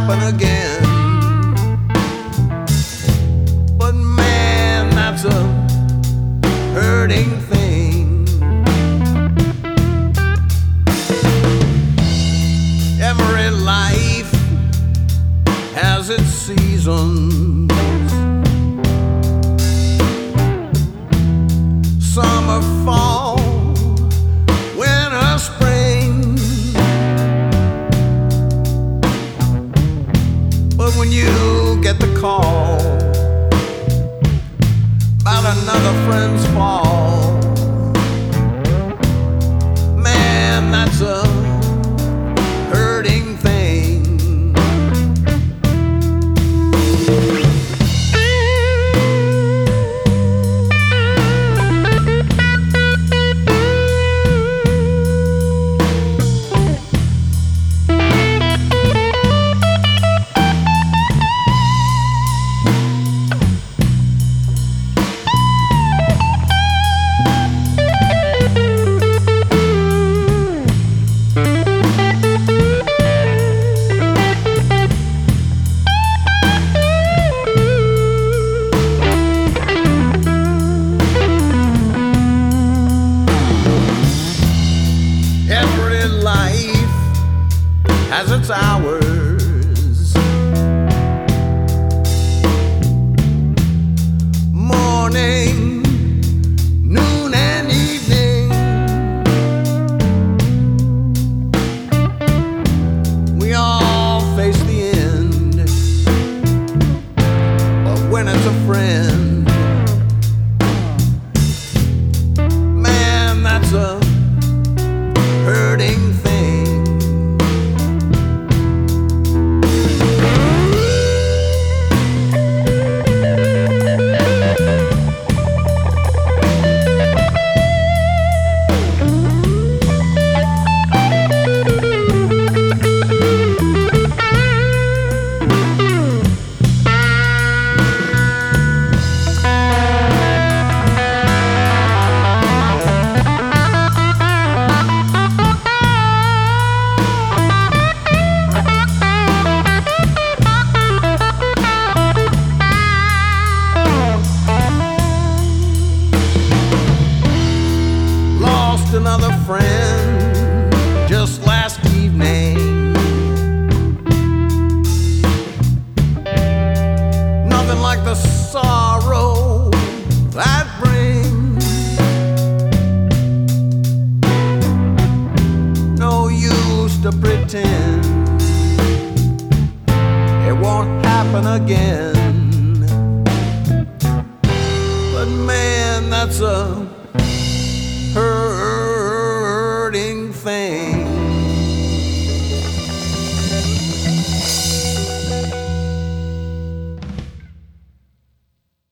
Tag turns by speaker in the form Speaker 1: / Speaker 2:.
Speaker 1: happen again. But man, that's a hurting thing. Every life has its seasons. Summer, fall, winter, spring. But when you get the call about another friend's fall, man, that's a hurting thing. Every life has its hours. Morning, noon, and evening. We all face the end, but when it's a friend, man, that's a hurting thing. Another friend just last evening. Nothing like the sorrow that brings. No use to pretend it won't happen again. But man, that's a